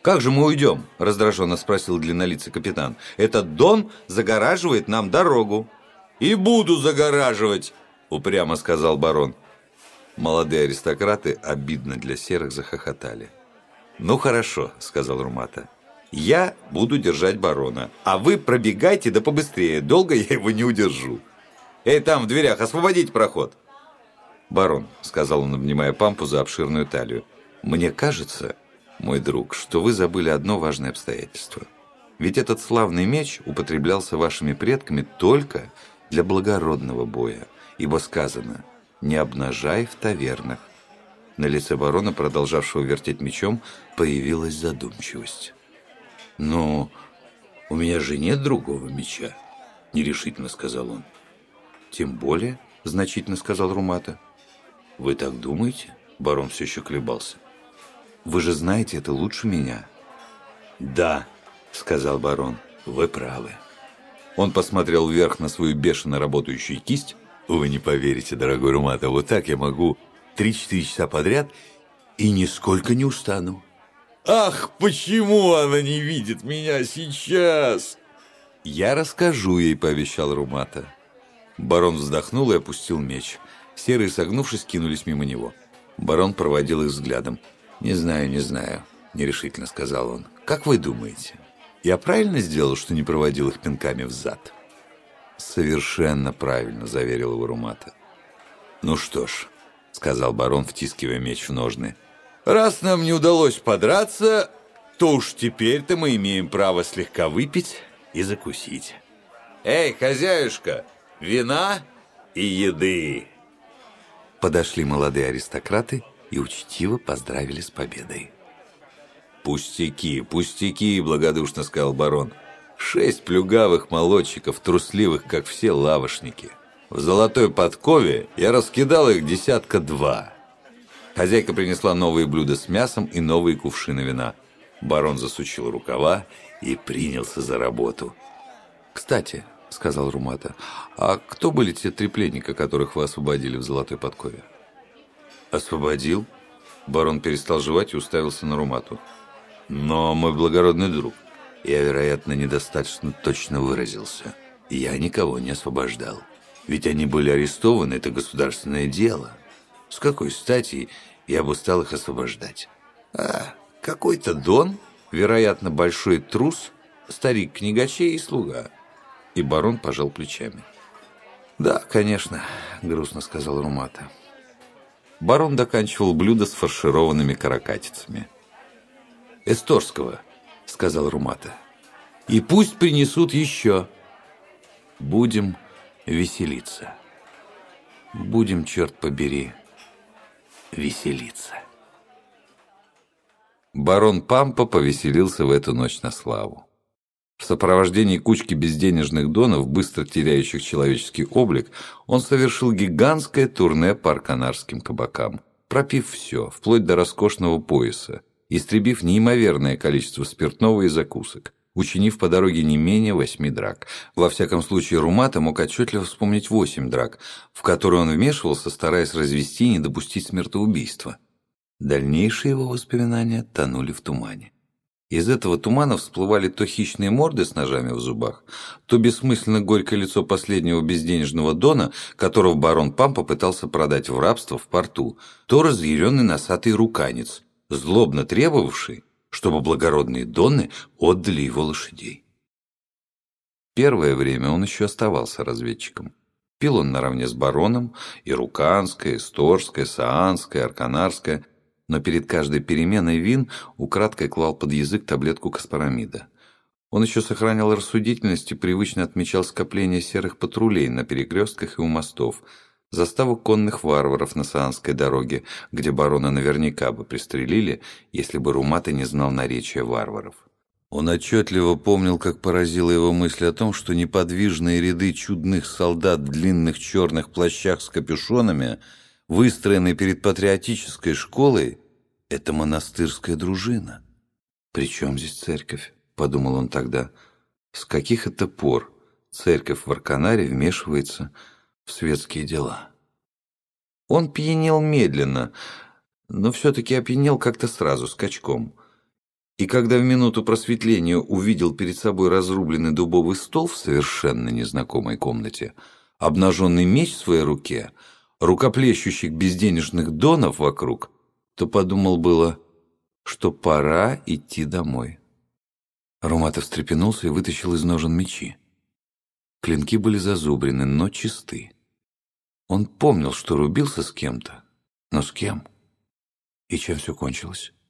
«Как же мы уйдем?» – раздраженно спросил длиннолицый капитан. «Этот дон загораживает нам дорогу». «И буду загораживать!» – упрямо сказал барон. Молодые аристократы обидно для серых захохотали. «Ну хорошо», – сказал Румата. «Я буду держать барона, а вы пробегайте да побыстрее, долго я его не удержу. Эй, там в дверях, освободите проход!» «Барон», – сказал он, обнимая Пампу за обширную талию, – «мне кажется, мой друг, что вы забыли одно важное обстоятельство. Ведь этот славный меч употреблялся вашими предками только для благородного боя, ибо сказано «не обнажай в тавернах». На лице барона, продолжавшего вертеть мечом, появилась задумчивость. «Но у меня же нет другого меча», – нерешительно сказал он. «Тем более», – значительно сказал Румата. «Вы так думаете?» – барон все еще колебался. «Вы же знаете это лучше меня». «Да», – сказал барон, – «вы правы». Он посмотрел вверх на свою бешено работающую кисть. «Вы не поверите, дорогой Румата, вот так я могу 3-4 часа подряд и нисколько не устану». «Ах, почему она не видит меня сейчас?» «Я расскажу ей», – пообещал Румата. Барон вздохнул и опустил меч. Серые, согнувшись, кинулись мимо него. Барон проводил их взглядом. «Не знаю, – нерешительно сказал он. «Как вы думаете, я правильно сделал, что не проводил их пинками взад?» «Совершенно правильно», – заверил его Румата. «Ну что ж», – сказал барон, втискивая меч в ножны. «Раз нам не удалось подраться, то уж теперь-то мы имеем право слегка выпить и закусить. Эй, хозяюшка, вина и еды!» Подошли молодые аристократы и учтиво поздравили с победой. «Пустяки, пустяки», – благодушно сказал барон. 6 плюгавых молодчиков, трусливых, как все лавошники. В золотой подкове я раскидал их 2. Хозяйка принесла новые блюда с мясом и новые кувшины вина. Барон засучил рукава и принялся за работу. «Кстати», – сказал Румата, – «а кто были те 3 пленника, которых вы освободили в золотой подкове?» «Освободил?» Барон перестал жевать и уставился на Румату. «Но, мой благородный друг, я, вероятно, недостаточно точно выразился. Я никого не освобождал. Ведь они были арестованы, это государственное дело. С какой стати я бы стал их освобождать? А, какой-то Дон, вероятно, большой трус, старик книгачей и слуга». И барон пожал плечами. «Да, конечно», — грустно сказал Румата. Барон доканчивал блюдо с фаршированными каракатицами. «Эсторского», — сказал Румата. «И пусть принесут еще. Будем веселиться. Будем, черт побери, веселиться». Барон Пампа повеселился в эту ночь на славу. В сопровождении кучки безденежных донов, быстро теряющих человеческий облик, он совершил гигантское турне по арканарским кабакам, пропив все, вплоть до роскошного пояса, истребив неимоверное количество спиртного и закусок, учинив по дороге не менее 8 драк. Во всяком случае, Румата мог отчетливо вспомнить 8 драк, в которые он вмешивался, стараясь развести и не допустить смертоубийства. Дальнейшие его воспоминания тонули в тумане. Из этого тумана всплывали то хищные морды с ножами в зубах, то бессмысленно горькое лицо последнего безденежного дона, которого барон Пампа пытался продать в рабство в порту, то разъяренный носатый руканец, злобно требовавший, чтобы благородные донны отдали его лошадей. Первое время он еще оставался разведчиком. Пил он наравне с бароном и руканское, эсторское, саанское, арканарское, но перед каждой переменой вин украдкой клал под язык таблетку каспарамида. Он еще сохранял рассудительность и привычно отмечал скопление серых патрулей на перекрестках и у мостов, заставу конных варваров на Саанской дороге, где барона наверняка бы пристрелили, если бы Румата не знал наречия варваров. Он отчетливо помнил, как поразила его мысль о том, что неподвижные ряды чудных солдат в длинных черных плащах с капюшонами, выстроенные перед патриотической школой, — это монастырская дружина. «При чем здесь церковь?» — подумал он тогда. «С каких это пор церковь в Арканаре вмешивается в светские дела?» Он пьянел медленно, но все-таки опьянел как-то сразу, скачком. И когда в минуту просветления увидел перед собой разрубленный дубовый стол в совершенно незнакомой комнате, обнаженный меч в своей руке, рукоплещущих безденежных донов вокруг, то подумал было, что пора идти домой. Руматов встрепенулся и вытащил из ножен мечи. Клинки были зазубрены, но чисты. Он помнил, что рубился с кем-то, но с кем? И чем все кончилось?